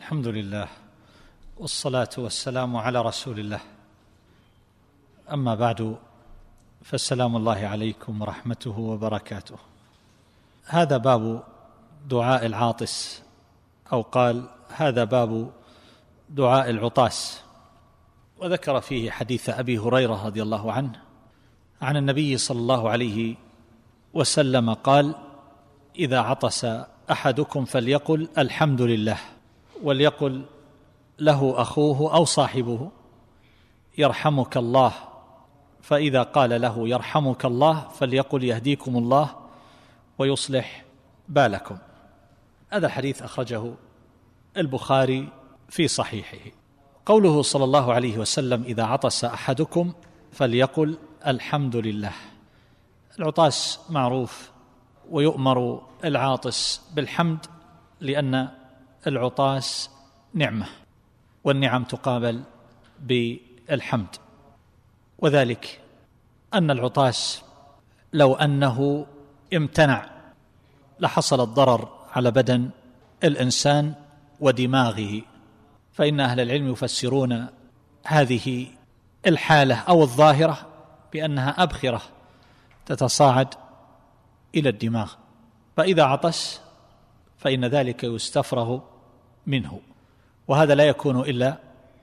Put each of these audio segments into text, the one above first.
الحمد لله والصلاة والسلام على رسول الله. أما بعد، فالسلام الله عليكم ورحمته وبركاته. هذا باب دعاء العاطس، أو قال هذا باب دعاء العطاس، وذكر فيه حديث أبي هريرة رضي الله عنه عن النبي صلى الله عليه وسلم قال: إذا عطس أحدكم فليقل الحمد لله، وليقل له أخوه أو صاحبه يرحمك الله، فإذا قال له يرحمك الله فليقل يهديكم الله ويصلح بالكم. هذا الحديث أخرجه البخاري في صحيحه. قوله صلى الله عليه وسلم: إذا عطس أحدكم فليقل الحمد لله. العطاس معروف، ويؤمر العاطس بالحمد، لأن العطاس نعمة، والنعم تقابل بالحمد. وذلك أن العطاس لو أنه امتنع لحصل الضرر على بدن الإنسان ودماغه، فإن أهل العلم يفسرون هذه الحالة أو الظاهرة بأنها أبخرة تتصاعد إلى الدماغ، فإذا عطس فإن ذلك يستفرغ منه، وهذا لا يكون إلا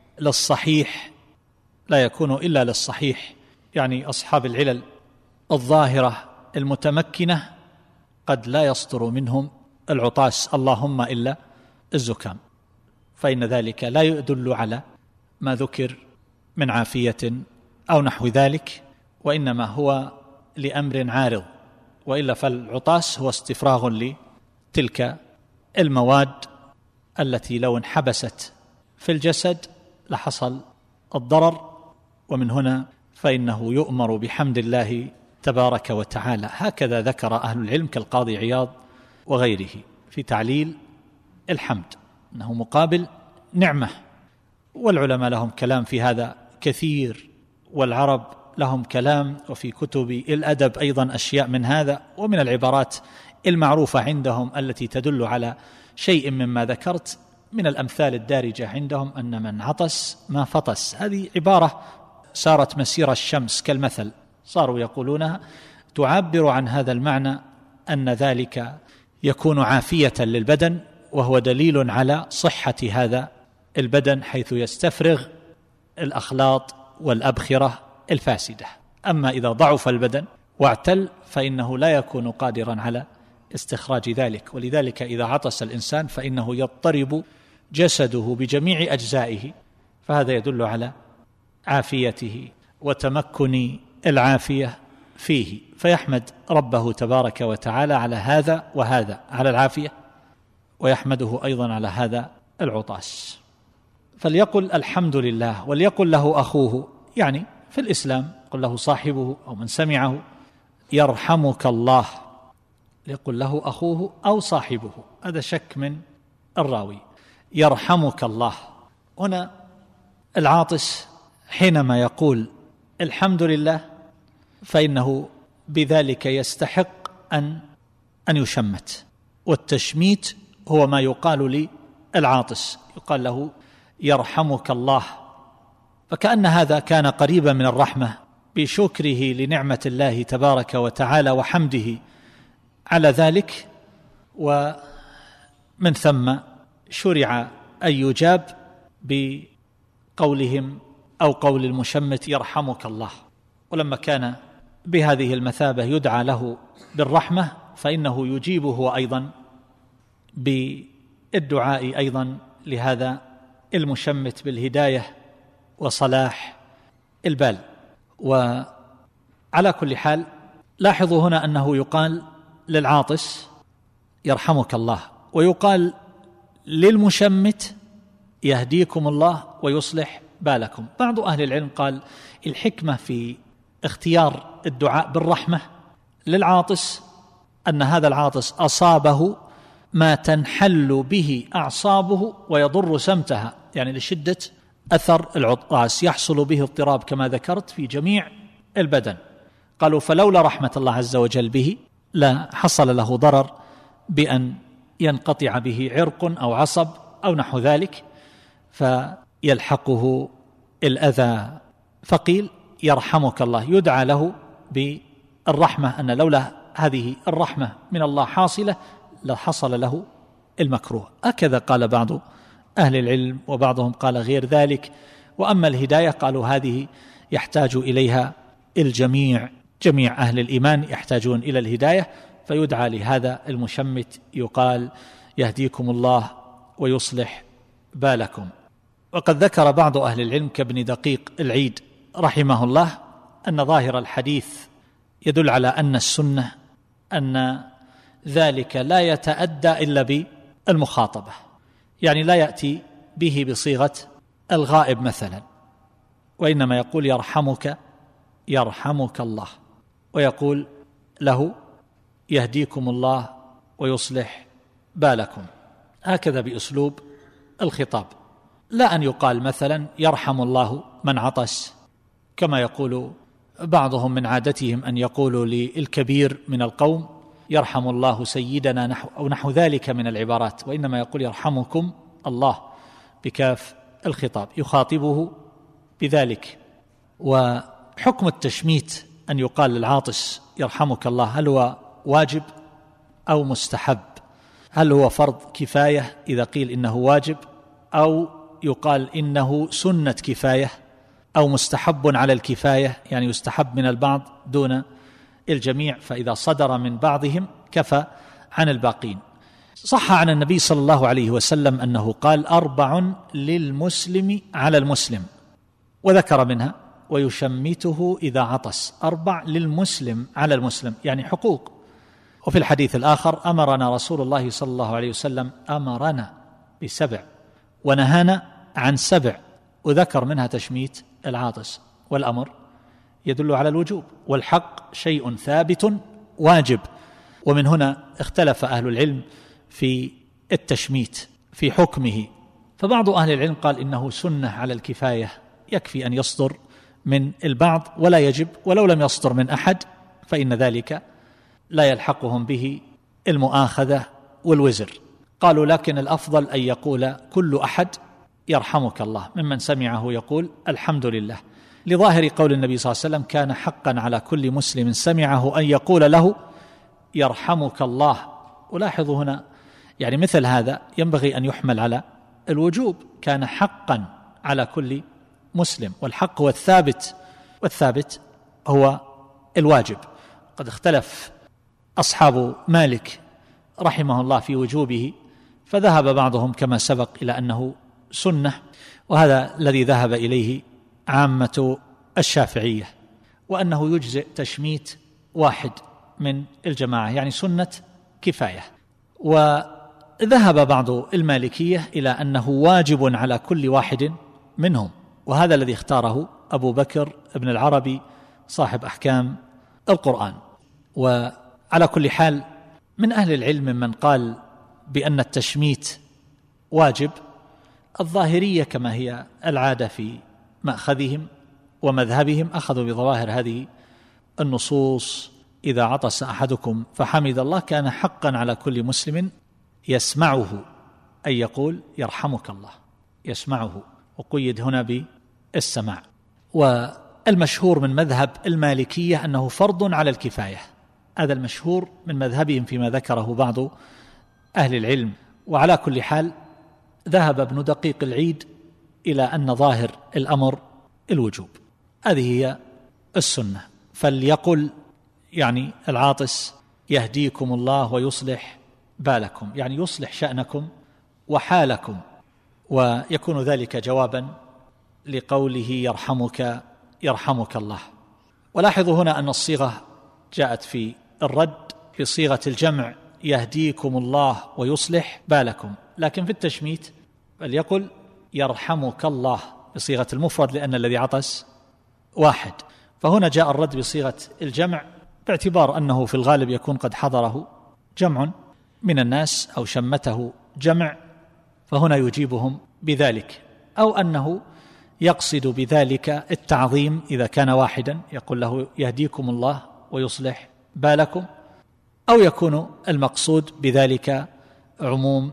للصحيح، يعني أصحاب العلل الظاهرة المتمكنة قد لا يصدر منهم العطاس اللهم إلا الزكام، فإن ذلك لا يدل على ما ذكر من عافية أو نحو ذلك، وإنما هو لأمر عارض، وإلا فالعطاس هو استفراغ لتلك المواد التي لو انحبست في الجسد لحصل الضرر، ومن هنا فإنه يؤمر بحمد الله تبارك وتعالى. هكذا ذكر أهل العلم كالقاضي عياض وغيره في تعليل الحمد، أنه مقابل نعمة، والعلماء لهم كلام في هذا كثير، والعرب لهم كلام، وفي كتب الأدب أيضا أشياء من هذا، ومن العبارات المعروفة عندهم التي تدل على شيء مما ذكرت من الأمثال الدارجة عندهم أن من عطس ما فطس. هذه عبارة سارت مسير الشمس كالمثل، صاروا يقولونها تعبر عن هذا المعنى، أن ذلك يكون عافية للبدن، وهو دليل على صحة هذا البدن حيث يستفرغ الأخلاط والأبخرة الفاسدة. أما إذا ضعف البدن واعتل فإنه لا يكون قادرا على استخراج ذلك، ولذلك إذا عطس الإنسان فإنه يضطرب جسده بجميع أجزائه، فهذا يدل على عافيته وتمكن العافية فيه، فيحمد ربه تبارك وتعالى على هذا وهذا، على العافية، ويحمده أيضا على هذا العطاس. فليقل الحمد لله، وليقل له أخوه، يعني في الإسلام قل له صاحبه أو من سمعه يرحمك الله، ليقل له أخوه أو صاحبه، هذا شك من الراوي. يرحمك الله، هنا العاطس حينما يقول الحمد لله فإنه بذلك يستحق أن يشمت، والتشميت هو ما يقال للعاطس، يقال له يرحمك الله، فكأن هذا كان قريبا من الرحمة بشكره لنعمة الله تبارك وتعالى وحمده على ذلك، ومن ثم شرع أن يجاب بقولهم أو قول المشمت يرحمك الله. ولما كان بهذه المثابة يدعى له بالرحمة، فإنه يجيبه أيضا بالدعاء أيضا لهذا المشمت بالهداية وصلاح البال. وعلى كل حال لاحظوا هنا أنه يقال للعاطس يرحمك الله، ويقال للمشمت يهديكم الله ويصلح بالكم. بعض أهل العلم قال الحكمة في اختيار الدعاء بالرحمة للعاطس أن هذا العاطس أصابه ما تنحل به أعصابه ويضر سمتها، يعني لشدة أثر العطاس يحصل به اضطراب كما ذكرت في جميع البدن. قالوا فلولا رحمة الله عز وجل به لا حصل له ضرر بأن ينقطع به عرق أو عصب أو نحو ذلك فيلحقه الأذى. فقيل يرحمك الله، يدعى له بالرحمة، أن لولا هذه الرحمة من الله حاصلة لحصل له المكروه. هكذا قال بعض أهل العلم، وبعضهم قال غير ذلك. وأما الهداية قالوا هذه يحتاج إليها الجميع، جميع أهل الإيمان يحتاجون إلى الهداية، فيدعى لهذا المشمت يقال يهديكم الله ويصلح بالكم. وقد ذكر بعض أهل العلم كابن دقيق العيد رحمه الله أن ظاهر الحديث يدل على أن السنة أن ذلك لا يتأدى إلا بالمخاطبة، يعني لا يأتي به بصيغة الغائب مثلا، وإنما يقول يرحمك الله، ويقول له يهديكم الله ويصلح بالكم، هكذا بأسلوب الخطاب. لا أن يقال مثلا يرحم الله من عطس، كما يقول بعضهم من عادتهم أن يقولوا للكبير من القوم يرحم الله سيدنا أو نحو ذلك من العبارات، وإنما يقول يرحمكم الله بكاف الخطاب، يخاطبه بذلك. وحكم التشميت أن يقال للعاطس يرحمك الله، هل هو واجب أو مستحب؟ هل هو فرض كفاية إذا قيل إنه واجب، أو يقال إنه سنة كفاية، أو مستحب على الكفاية، يعني يستحب من البعض دون الجميع، فإذا صدر من بعضهم كفى عن الباقين. صح عن النبي صلى الله عليه وسلم أنه قال 4 للمسلم على المسلم، وذكر منها ويشمته إذا عطس، 4 للمسلم على المسلم، يعني حقوق. وفي الحديث الآخر أمرنا رسول الله صلى الله عليه وسلم، أمرنا ب7 ونهانا عن 7، وذكر منها تشميت العاطس، والأمر يدل على الوجوب، والحق شيء ثابت واجب. ومن هنا اختلف أهل العلم في التشميت في حكمه، فبعض أهل العلم قال إنه سنة على الكفاية، يكفي أن يصدر من البعض ولا يجب، ولو لم يصدر من أحد فإن ذلك لا يلحقهم به المؤاخذة والوزر. قالوا لكن الأفضل أن يقول كل أحد يرحمك الله ممن سمعه يقول الحمد لله، لظاهر قول النبي صلى الله عليه وسلم كان حقا على كل مسلم سمعه أن يقول له يرحمك الله. ولاحظوا هنا يعني مثل هذا ينبغي أن يحمل على الوجوب، كان حقا على كل مسلم، والحق هو الثابت، والثابت هو الواجب. قد اختلف أصحاب مالك رحمه الله في وجوبه، فذهب بعضهم كما سبق إلى أنه سنة، وهذا الذي ذهب إليه عامة الشافعية، وأنه يجزئ تشميت واحد من الجماعة، يعني سنة كفاية. وذهب بعض المالكية إلى أنه واجب على كل واحد منهم، وهذا الذي اختاره أبو بكر ابن العربي صاحب أحكام القرآن. وعلى كل حال من أهل العلم من قال بأن التشميت واجب، الظاهرية كما هي العادة في مأخذهم ومذهبهم أخذوا بظواهر هذه النصوص، إذا عطس أحدكم فحمد الله كان حقا على كل مسلم يسمعه أن يقول يرحمك الله، يسمعه، وقيد هنا بالسماع. والمشهور من مذهب المالكية أنه فرض على الكفاية، هذا المشهور من مذهبهم فيما ذكره بعض أهل العلم. وعلى كل حال ذهب ابن دقيق العيد إلى أن ظاهر الأمر الوجوب، هذه هي السنة. فليقل يعني العاطس يهديكم الله ويصلح بالكم، يعني يصلح شأنكم وحالكم، ويكون ذلك جوابا لقوله يرحمك الله. ولاحظوا هنا أن الصيغة جاءت في الرد بصيغة الجمع يهديكم الله ويصلح بالكم، لكن في التشميت فليقل يرحمك الله بصيغة المفرد لأن الذي عطس واحد. فهنا جاء الرد بصيغة الجمع باعتبار أنه في الغالب يكون قد حضره جمع من الناس أو شمته جمع، فهنا يجيبهم بذلك، أو أنه يقصد بذلك التعظيم إذا كان واحدا يقول له يهديكم الله ويصلح بالكم، أو يكون المقصود بذلك عموم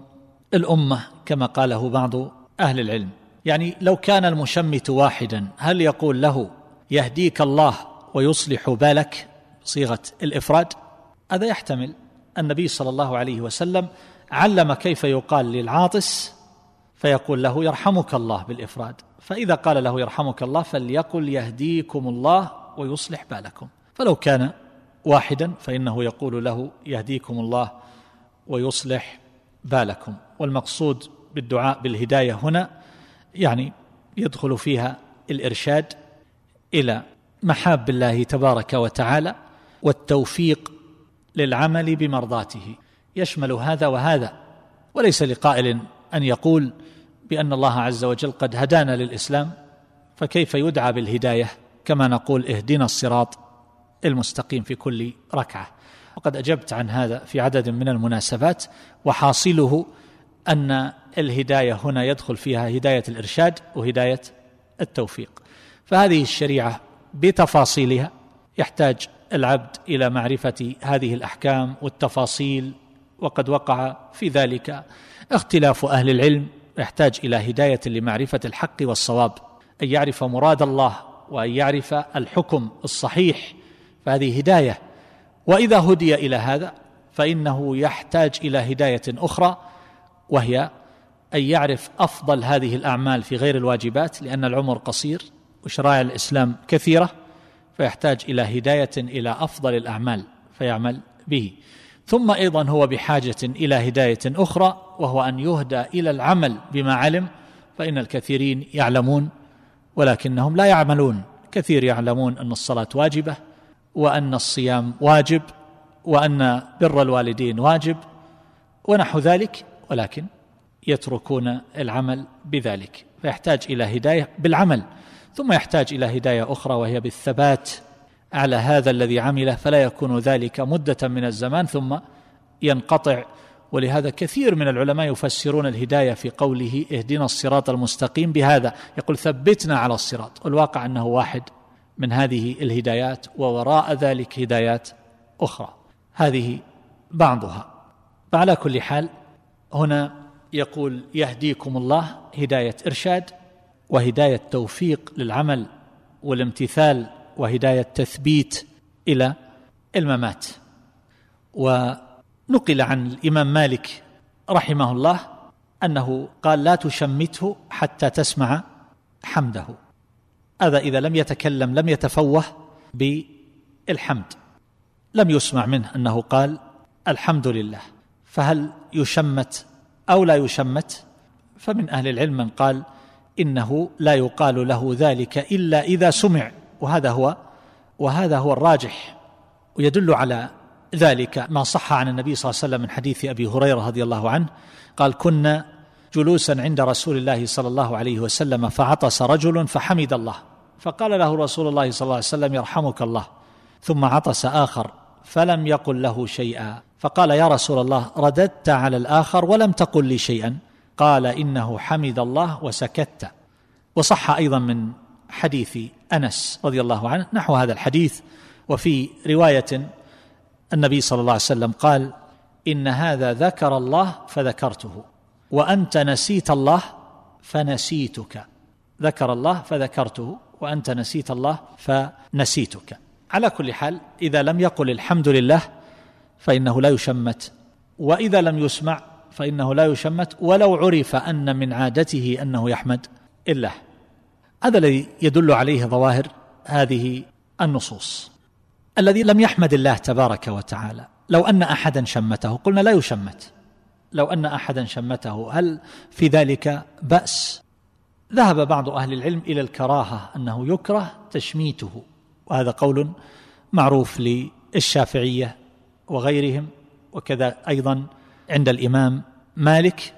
الأمة كما قاله بعض أهل العلم. يعني لو كان المشمت واحدا هل يقول له يهديك الله ويصلح بالك بصيغة الإفراد؟ هذا يحتمل. النبي صلى الله عليه وسلم علم كيف يقال للعاطس فيقول له يرحمك الله بالإفراد، فإذا قال له يرحمك الله فليقل يهديكم الله ويصلح بالكم. فلو كان واحدا فإنه يقول له يهديكم الله ويصلح بالكم. والمقصود بالدعاء بالهداية هنا يعني يدخل فيها الإرشاد إلى محاب الله تبارك وتعالى والتوفيق للعمل بمرضاته، يشمل هذا وهذا. وليس لقائل أن يقول بأن الله عز وجل قد هدانا للإسلام فكيف يدعى بالهداية كما نقول اهدنا الصراط المستقيم في كل ركعة. وقد أجبت عن هذا في عدد من المناسبات، وحاصله أن الهداية هنا يدخل فيها هداية الإرشاد وهداية التوفيق. فهذه الشريعة بتفاصيلها يحتاج العبد إلى معرفة هذه الأحكام والتفاصيل، وقد وقع في ذلك اختلاف أهل العلم، يحتاج إلى هداية لمعرفة الحق والصواب، أن يعرف مراد الله وأن يعرف الحكم الصحيح، فهذه هداية. وإذا هدي إلى هذا فإنه يحتاج إلى هداية أخرى، وهي أن يعرف أفضل هذه الأعمال في غير الواجبات، لأن العمر قصير وشرائع الإسلام كثيرة، فيحتاج إلى هداية إلى أفضل الأعمال فيعمل به. ثم أيضا هو بحاجة إلى هداية أخرى، وهو أن يهدى إلى العمل بما علم، فإن الكثيرين يعلمون ولكنهم لا يعملون. كثير يعلمون أن الصلاة واجبة وأن الصيام واجب وأن بر الوالدين واجب ونحو ذلك، ولكن يتركون العمل بذلك، فيحتاج إلى هداية بالعمل. ثم يحتاج إلى هداية أخرى وهي بالثبات على هذا الذي عمله، فلا يكون ذلك مدة من الزمان ثم ينقطع. ولهذا كثير من العلماء يفسرون الهداية في قوله اهدنا الصراط المستقيم بهذا، يقول ثبتنا على الصراط، والواقع أنه واحد من هذه الهدايات، ووراء ذلك هدايات أخرى، هذه بعضها. فعلى كل حال هنا يقول يهديكم الله هداية إرشاد، وهداية توفيق للعمل والامتثال، وهداية تثبيت إلى الممات. ونقل عن الإمام مالك رحمه الله أنه قال لا تشمته حتى تسمع حمده. هذا إذا لم يتكلم لم يتفوه بالحمد، لم يسمع منه أنه قال الحمد لله. فهل يشمت أو لا يشمت؟ فمن أهل العلم من قال إنه لا يقال له ذلك إلا إذا سمع، وهذا هو الراجح. ويدل على ذلك ما صح عن النبي صلى الله عليه وسلم من حديث أبي هريرة رضي الله عنه قال كنا جلوسا عند رسول الله صلى الله عليه وسلم فعطس رجل فحمد الله، فقال له رسول الله صلى الله عليه وسلم يرحمك الله، ثم عطس آخر فلم يقل له شيئا، فقال يا رسول الله رددت على الآخر ولم تقل لي شيئا، قال إنه حمد الله وسكت. وصح أيضا من حديث أنس رضي الله عنه نحو هذا الحديث، وفي رواية النبي صلى الله عليه وسلم قال إن هذا ذكر الله فذكرته، وأنت نسيت الله فنسيتك. ذكر الله فذكرته وأنت نسيت الله فنسيتك. على كل حال إذا لم يقل الحمد لله فإنه لا يشمت، وإذا لم يسمع فإنه لا يشمت ولو عرف أن من عادته أنه يحمد الله. هذا الذي يدل عليه ظواهر هذه النصوص. الذي لم يحمد الله تبارك وتعالى لو أن أحدا شمته قلنا لا يشمت، لو أن أحدا شمته هل في ذلك بأس؟ ذهب بعض أهل العلم إلى الكراهة، أنه يكره تشميته، وهذا قول معروف للشافعية وغيرهم، وكذا أيضا عند الإمام مالك.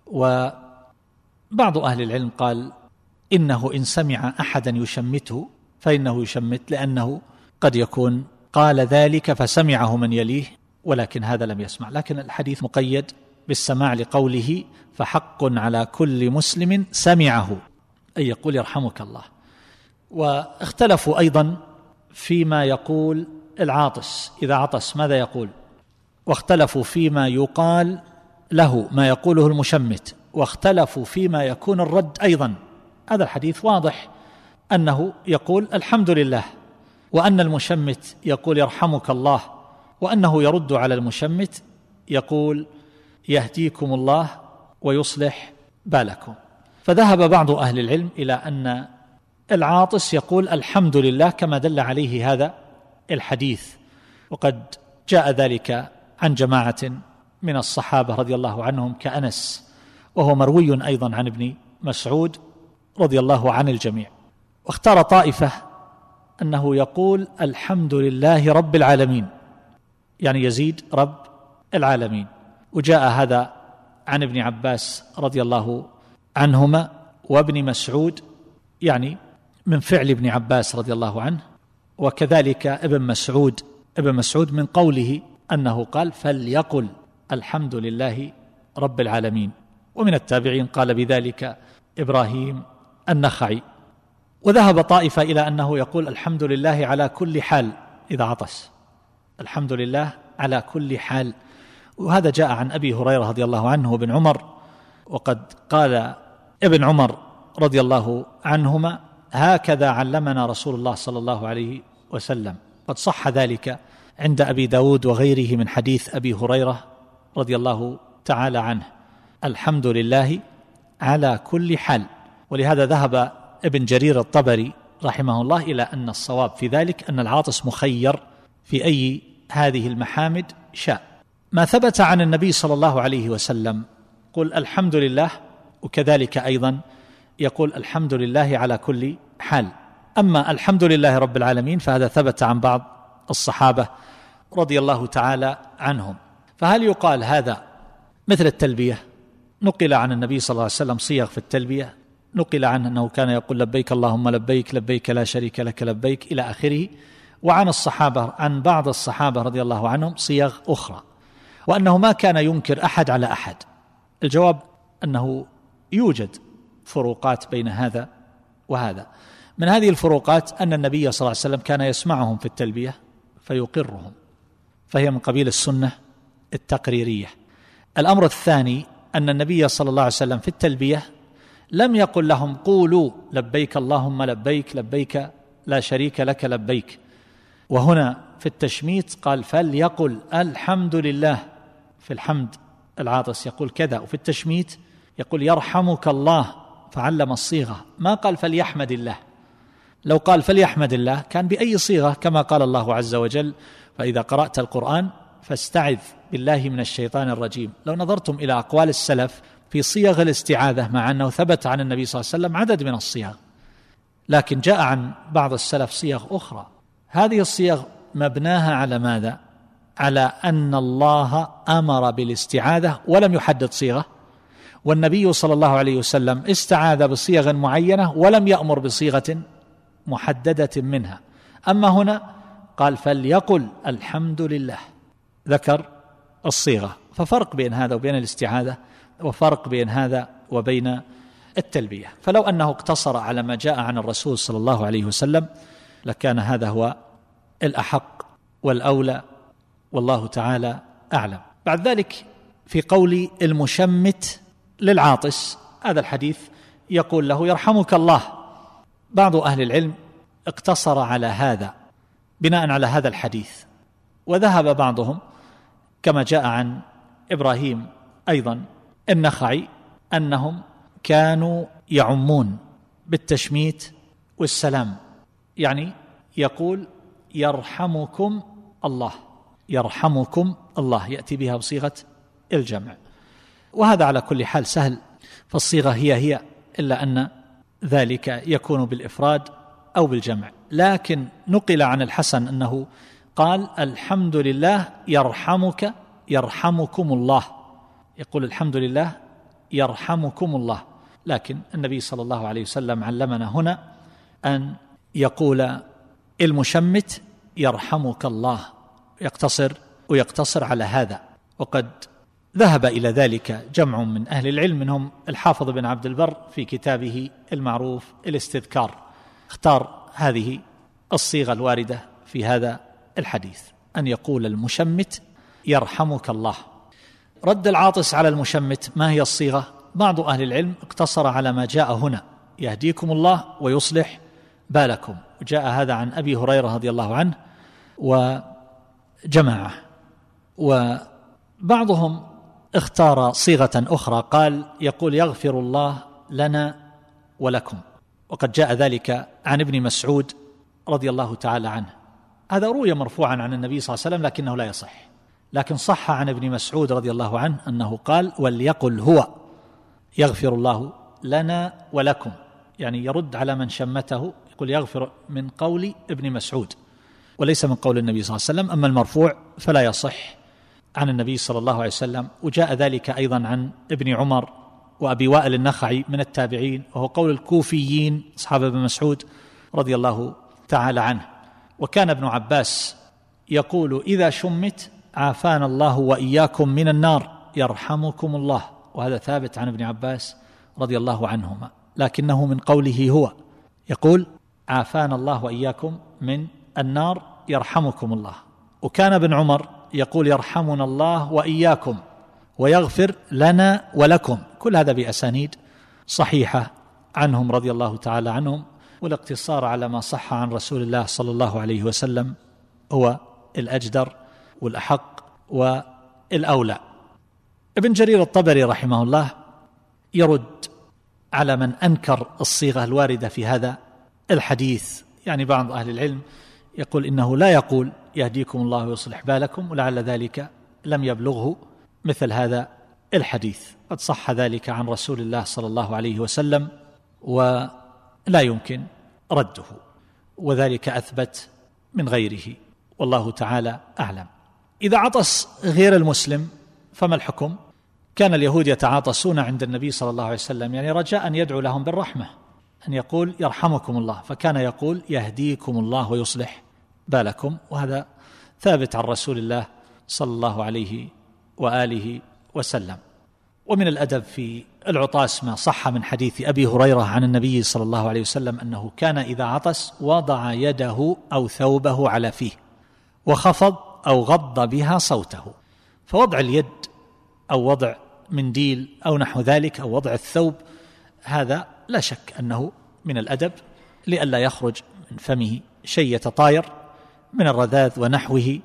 وبعض أهل العلم قال إنه إن سمع أحدا يشمته فإنه يشمت، لأنه قد يكون قال ذلك فسمعه من يليه ولكن هذا لم يسمع. لكن الحديث مقيد بالسماع لقوله فحق على كل مسلم سمعه أن يقول يرحمك الله. واختلفوا أيضا فيما يقول العاطس إذا عطس ماذا يقول، واختلفوا فيما يقال له ما يقوله المشمت واختلفوا فيما يكون الرد أيضا. هذا الحديث واضح أنه يقول الحمد لله، وأن المشمت يقول يرحمك الله، وأنه يرد على المشمت يقول يهديكم الله ويصلح بالكم. فذهب بعض أهل العلم إلى أن العاطس يقول الحمد لله كما دل عليه هذا الحديث، وقد جاء ذلك عن جماعة من الصحابة رضي الله عنهم كأنس، وهو مروي أيضا عن ابن مسعود رضي الله عن الجميع. واختار طائفة أنه يقول الحمد لله رب العالمين، يعني يزيد رب العالمين. وجاء هذا عن ابن عباس رضي الله عنهما وابن مسعود، يعني من فعل ابن عباس رضي الله عنه، وكذلك ابن مسعود من قوله أنه قال فليقل الحمد لله رب العالمين. ومن التابعين قال بذلك إبراهيم النخعي. وذهب طائفة إلى أنه يقول الحمد لله على كل حال إذا عطس، الحمد لله على كل حال. وهذا جاء عن أبي هريرة رضي الله عنه وابن عمر، وقد قال ابن عمر رضي الله عنهما هكذا علمنا رسول الله صلى الله عليه وسلم. قد صح ذلك عند أبي داود وغيره من حديث أبي هريرة رضي الله تعالى عنه، الحمد لله على كل حال. ولهذا ذهب ابن جرير الطبري رحمه الله إلى أن الصواب في ذلك أن العاطس مخير في أي هذه المحامد شاء. ما ثبت عن النبي صلى الله عليه وسلم قل الحمد لله، وكذلك أيضا يقول الحمد لله على كل حال. أما الحمد لله رب العالمين فهذا ثبت عن بعض الصحابة رضي الله تعالى عنهم. فهل يقال هذا مثل التلبية؟ نقل عن النبي صلى الله عليه وسلم صيغ في التلبية، نقل عنه أنه كان يقول لبيك اللهم لبيك لبيك لا شريك لك لبيك إلى آخره. وعن الصحابة عن بعض الصحابة رضي الله عنهم صيغ أخرى، وأنه ما كان ينكر أحد على أحد. الجواب أنه يوجد فروقات بين هذا وهذا. من هذه الفروقات أن النبي صلى الله عليه وسلم كان يسمعهم في التلبية فيقرهم، فهي من قبيل السنة التقريرية. الأمر الثاني أن النبي صلى الله عليه وسلم في التلبية لم يقل لهم قولوا لبيك اللهم لبيك لبيك لا شريك لك لبيك. وهنا في التشميت قال فليقل الحمد لله. في الحمد العاطس يقول كذا، وفي التشميت يقول يرحمك الله، فعلم الصيغة، ما قال فليحمد الله. لو قال فليحمد الله كان بأي صيغة، كما قال الله عز وجل فإذا قرأت القرآن فاستعذ بالله من الشيطان الرجيم. لو نظرتم إلى أقوال السلف في صيغ الاستعاذة، مع أنه ثبت عن النبي صلى الله عليه وسلم عدد من الصيغ، لكن جاء عن بعض السلف صيغ أخرى. هذه الصيغ مبناها على ماذا؟ على أن الله أمر بالاستعاذة ولم يحدد صيغة، والنبي صلى الله عليه وسلم استعاذ بصيغ معينة ولم يأمر بصيغة محددة منها. أما هنا قال فليقل الحمد لله، ذكر الصيغة. ففرق بين هذا وبين الاستعاذة، وفرق بين هذا وبين التلبية. فلو أنه اقتصر على ما جاء عن الرسول صلى الله عليه وسلم لكان هذا هو الأحق والأولى، والله تعالى أعلم. بعد ذلك في قول المشمت للعاطس، هذا الحديث يقول له يرحمك الله. بعض أهل العلم اقتصر على هذا بناء على هذا الحديث، وذهب بعضهم كما جاء عن إبراهيم أيضا النخعي أنهم كانوا يعمون بالتشميت والسلام، يعني يقول يرحمكم الله، يرحمكم الله، يأتي بها بصيغة الجمع. وهذا على كل حال سهل، فالصيغة هي إلا أن ذلك يكون بالإفراد أو بالجمع. لكن نقل عن الحسن أنه قال الحمد لله يرحمك يرحمكم الله، يقول الحمد لله يرحمكم الله. لكن النبي صلى الله عليه وسلم علمنا هنا أن يقول المشمت يرحمك الله، يقتصر على هذا. وقد ذهب إلى ذلك جمع من أهل العلم، منهم الحافظ بن عبد البر في كتابه المعروف الاستذكار، اختار هذه الصيغة الواردة في هذا الحديث، أن يقول المشمت يرحمك الله. رد العاطس على المشمت ما هي الصيغة؟ بعض أهل العلم اقتصر على ما جاء هنا: يهديكم الله ويصلح بالكم، وجاء هذا عن أبي هريرة رضي الله عنه وجماعة. وبعضهم اختار صيغة أخرى، قال يقول يغفر الله لنا ولكم، وقد جاء ذلك عن ابن مسعود رضي الله تعالى عنه. هذا روي مرفوعا عن النبي صلى الله عليه وسلم لكنه لا يصح، لكن صح عن ابن مسعود رضي الله عنه أنه قال وليقل هو يغفر الله لنا ولكم، يعني يرد على من شمته، يقول يغفر من قول ابن مسعود وليس من قول النبي صلى الله عليه وسلم. أما المرفوع فلا يصح عن النبي صلى الله عليه وسلم. وجاء ذلك أيضا عن ابن عمر وأبي وائل النخعي من التابعين، وهو قول الكوفيين أصحاب ابن مسعود رضي الله تعالى عنه. وكان ابن عباس يقول إذا شمت عافانا الله وإياكم من النار يرحمكم الله، وهذا ثابت عن ابن عباس رضي الله عنهما، لكنه من قوله هو، يقول عافانا الله وإياكم من النار يرحمكم الله. وكان ابن عمر يقول يرحمنا الله وإياكم ويغفر لنا ولكم، كل هذا بأسانيد صحيحة عنهم رضي الله تعالى عنهم. والاقتصار على ما صح عن رسول الله صلى الله عليه وسلم هو الأجدر والأحق والأولى. ابن جرير الطبري رحمه الله يرد على من أنكر الصيغة الواردة في هذا الحديث. يعني بعض أهل العلم يقول إنه لا يقول يهديكم الله ويصلح بالكم، ولعل ذلك لم يبلغه مثل هذا الحديث، قد صح ذلك عن رسول الله صلى الله عليه وسلم ولا يمكن رده، وذلك أثبت من غيره، والله تعالى أعلم. إذا عطس غير المسلم فما الحكم؟ كان اليهود يتعاطسون عند النبي صلى الله عليه وسلم، يعني رجاء أن يدعو لهم بالرحمة، أن يقول يرحمكم الله، فكان يقول يهديكم الله ويصلح بالكم، وهذا ثابت عن رسول الله صلى الله عليه وآله وسلم. ومن الأدب في العطاس ما صح من حديث أبي هريرة عن النبي صلى الله عليه وسلم أنه كان إذا عطس وضع يده أو ثوبه على فيه وخفض أو غض بها صوته. فوضع اليد أو وضع منديل أو نحو ذلك أو وضع الثوب هذا لا شك أنه من الأدب، لئلا يخرج من فمه شيء يتطاير من الرذاذ ونحوه.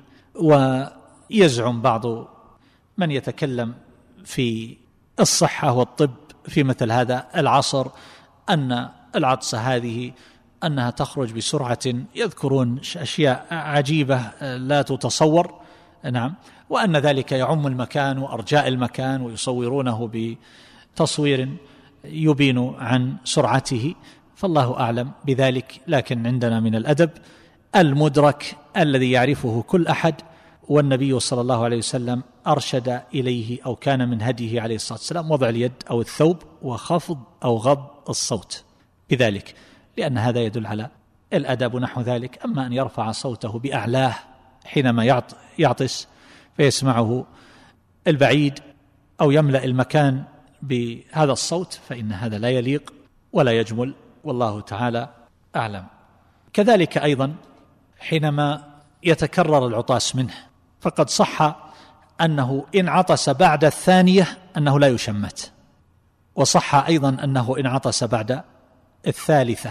ويزعم بعض من يتكلم في الصحة والطب في مثل هذا العصر أن العطسة هذه أنها تخرج بسرعة، يذكرون أشياء عجيبة لا تتصور، نعم، وأن ذلك يعم المكان وأرجاء المكان، ويصورونه بتصوير يبين عن سرعته، فالله أعلم بذلك. لكن عندنا من الأدب المدرك الذي يعرفه كل أحد، والنبي صلى الله عليه وسلم أرشد إليه أو كان من هديه عليه الصلاة والسلام وضع اليد أو الثوب وخفض أو غض الصوت بذلك، لأن هذا يدل على الأدب نحو ذلك. أما أن يرفع صوته بأعلاه حينما يعطس فيسمعه البعيد أو يملأ المكان بهذا الصوت فإن هذا لا يليق ولا يجمل، والله تعالى أعلم. كذلك أيضا حينما يتكرر العطاس منه فقد صح أنه إن عطس بعد الثانية أنه لا يشمت، وصح أيضا أنه إن عطس بعد الثالثة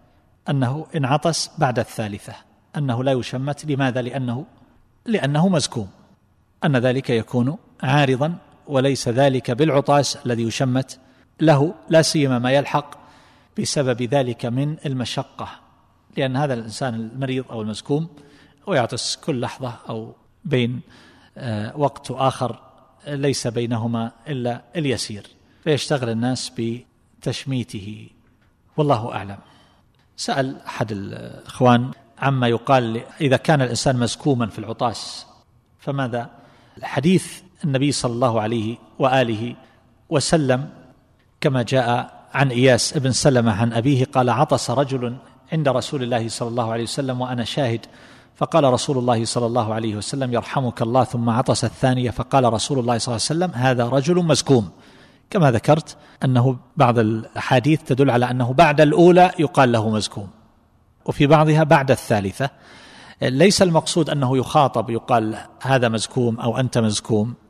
أنه لا يشمت. لماذا؟ لأنه مزكوم، أن ذلك يكون عارضا وليس ذلك بالعطاس الذي يشمت له، لا سيما ما يلحق بسبب ذلك من المشقة، لأن هذا الإنسان المريض أو المزكوم ويعطس كل لحظة أو بين وقت آخر ليس بينهما إلا اليسير، فيشتغل الناس بتشميته، والله أعلم. سأل أحد الإخوان عما يقال إذا كان الإنسان مزكوما في العطاس فماذا؟ الحديث النبي صلى الله عليه وآله وسلم كما جاء عن إياس بن سلمة عن أبيه قال عطس رجل عند رسول الله صلى الله عليه وسلم وأنا شاهد، فقال رسول الله صلى الله عليه وسلم يرحمك الله، ثم عطس الثانية فقال رسول الله صلى الله عليه وسلم هذا رجل مزكوم. كما ذكرت أنه بعض الحديث تدل على أنه بعد الأولى يقال له مزكوم، وفي بعضها بعد الثالثة. ليس المقصود أنه يخاطب يقال هذا مزكوم أو أنت مزكوم،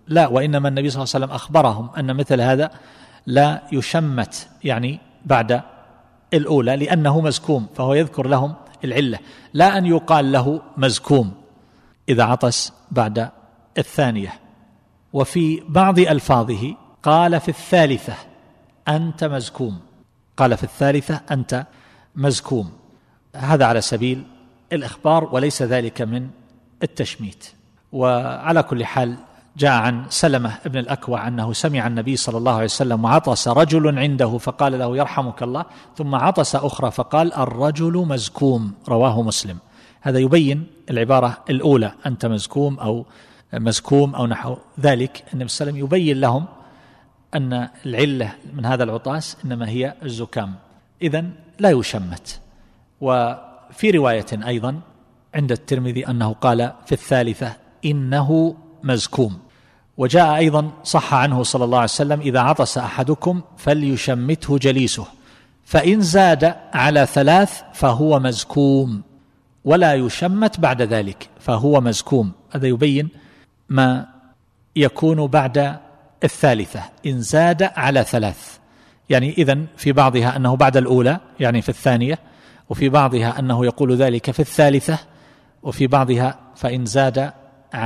لا، وإنما النبي صلى الله عليه وسلم أخبرهم أن مثل هذا لا يشمت يعني بعد الأولى لأنه مزكوم، فهو يذكر لهم العلة، لا أن يقال له مزكوم إذا عطس بعد الثانية. وفي بعض ألفاظه قال في الثالثة أنت مزكوم، قال في الثالثة أنت مزكوم، هذا على سبيل الإخبار وليس ذلك من التشميت. وعلى كل حال جاء عن سلمة بن الأكوع أنه سمع النبي صلى الله عليه وسلم وعطس رجل عنده فقال له يرحمك الله، ثم عطس أخرى فقال الرجل مزكوم، رواه مسلم. هذا يبين العبارة الأولى أنت مزكوم أو مزكوم أو نحو ذلك. النبي صلى الله عليه وسلم يبين لهم أن العلة من هذا العطاس إنما هي الزكام، إذن لا يشمت. وفي رواية أيضا عند الترمذي أنه قال في الثالثة إنه مزكوم. وجاء أيضا صح عنه صلى الله عليه وسلم إذا عطس أحدكم فليشمته جليسه، فإن زاد على 3 فهو مزكوم، ولا يشمت بعد ذلك فهو مزكوم. هذا يبين ما يكون بعد الثالثة إن زاد على 3، يعني إذن في بعضها أنه بعد الأولى يعني في الثانية، وفي بعضها أنه يقول ذلك في الثالثة، وفي بعضها فإن زاد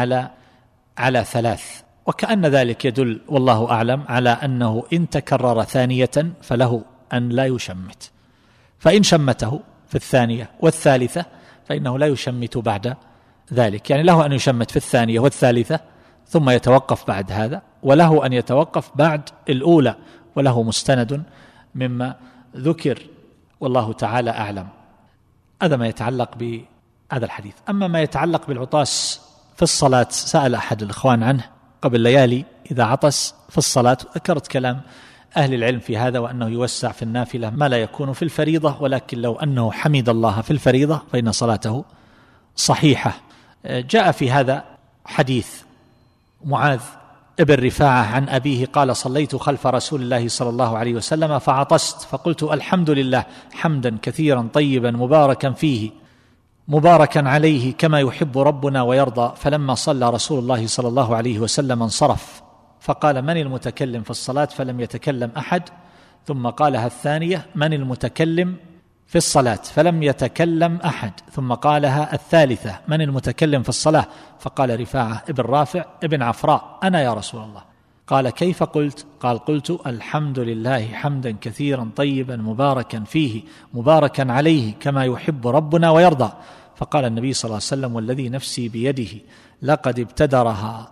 على 3. وكأن ذلك يدل والله أعلم على أنه إن تكرر ثانية فله أن لا يشمت، فإن شمته في الثانية والثالثة فإنه لا يشمت بعد ذلك، يعني له أن يشمت في الثانية والثالثة ثم يتوقف بعد هذا، وله أن يتوقف بعد الأولى، وله مستند مما ذكر والله تعالى أعلم. هذا ما يتعلق بهذا الحديث. أما ما يتعلق بالعطاس في الصلاة، سأل أحد الإخوان عنه قبل ليالي إذا عطس في الصلاة، ذكرت كلام أهل العلم في هذا وأنه يوسع في النافلة ما لا يكون في الفريضة، ولكن لو أنه حمد الله في الفريضة فإن صلاته صحيحة. جاء في هذا حديث معاذ ابن رفاعة عن أبيه قال صليت خلف رسول الله صلى الله عليه وسلم فعطست فقلت الحمد لله حمدا كثيرا طيبا مباركا فيه مباركا عليه كما يحب ربنا ويرضى، فلما صلى رسول الله صلى الله عليه وسلم انصرف فقال من المتكلم في الصلاة؟ فلم يتكلم أحد، ثم قالها الثانية من المتكلم في الصلاة؟ فلم يتكلم أحد، ثم قالها الثالثة من المتكلم في الصلاة؟ فقال رفاعة ابن رافع ابن عفراء أنا يا رسول الله. قال كيف قلت؟ قال قلت الحمد لله حمدا كثيرا طيبا مباركا فيه مباركا عليه كما يحب ربنا ويرضى. فقال النبي صلى الله عليه وسلم والذي نفسي بيده لقد ابتدرها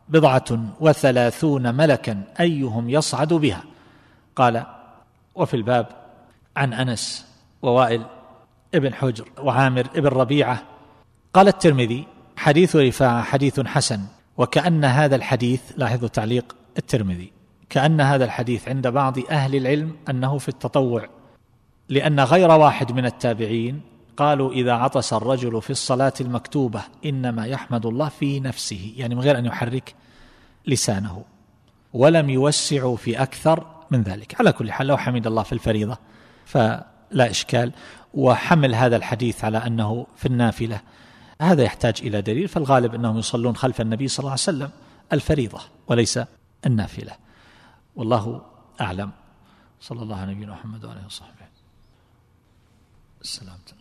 37 ملكا أيهم يصعد بها. قال وفي الباب عن أنس ووائل ابن حجر وعامر ابن ربيعة. قال الترمذي حديث رفاعة حديث حسن، وكأن هذا الحديث، لاحظوا تعليق الترمذي، كأن هذا الحديث عند بعض أهل العلم أنه في التطوع، لأن غير واحد من التابعين قالوا إذا عطس الرجل في الصلاة المكتوبة إنما يحمد الله في نفسه، يعني من غير أن يحرك لسانه، ولم يوسعوا في أكثر من ذلك. على كل حال لو حمد الله في الفريضة فلا إشكال، وحمل هذا الحديث على أنه في النافلة هذا يحتاج إلى دليل، فالغالب أنهم يصلون خلف النبي صلى الله عليه وسلم الفريضة وليس النافلة، والله أعلم. صلى الله على نبينا محمد وعلى آله وصحبه. السلام.